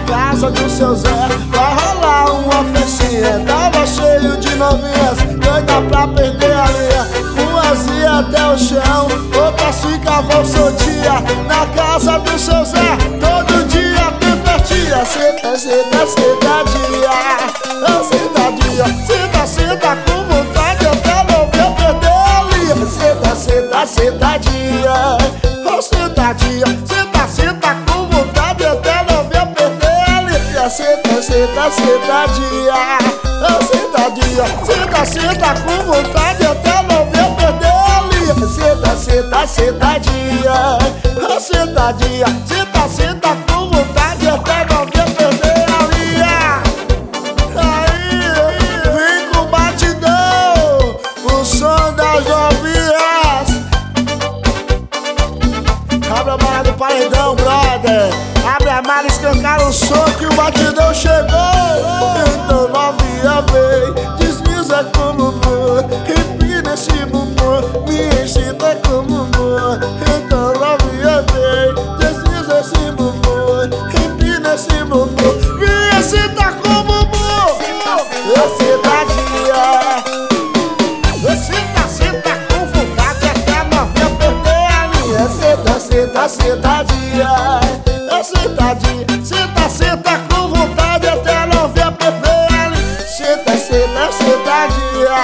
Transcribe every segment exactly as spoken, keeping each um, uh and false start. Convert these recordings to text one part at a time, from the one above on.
casa do seu Zé vai rolar uma festinha. Tava cheio de novinhas, doida pra perder a linha. Umas ia até o chão, outras ficavam soltinha. Na casa do seu Zé, todo dia tem festinha. Senta, senta, sentadinha, oh, sentadinha. Senta, senta com vontade até não ver perder a linha. Senta, senta, sentadinha, oh, sentadinha. Senta, senta com vontade até não ver perder a linha. Senta, senta, sentadinha, oh, sentadinha. Senta, senta com vontade até não ver perder a linha. Senta, senta, sentadinha, oh, sentadinha. Senta, senta com vontade até não ver perder a linha. Aí, vem com o batidão, o som das novinhas. Abre a mala do paredão, brother. Abre a mala, escancara o som que o batidão chegou. Então novinha vem, desliza como amor, empina esse bumbum, me excita como amor. Então novinha vem, desliza esse bumbum, empina esse bumbum, me excita como bumbum. Sentadinha, senta, senta com vontade até a novinha perder a linha. Senta, senta, sentadinha, sentadinha. Senta, senta com vontade até a novinha perder a linha. Senta, senta, sentadinha,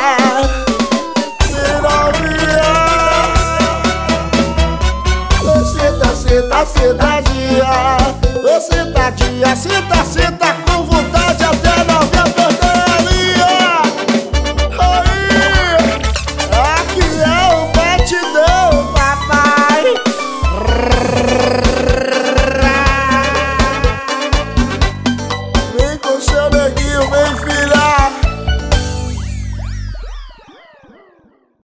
novinha. Senta, senta, sentadinha, sentadinha. Senta, senta com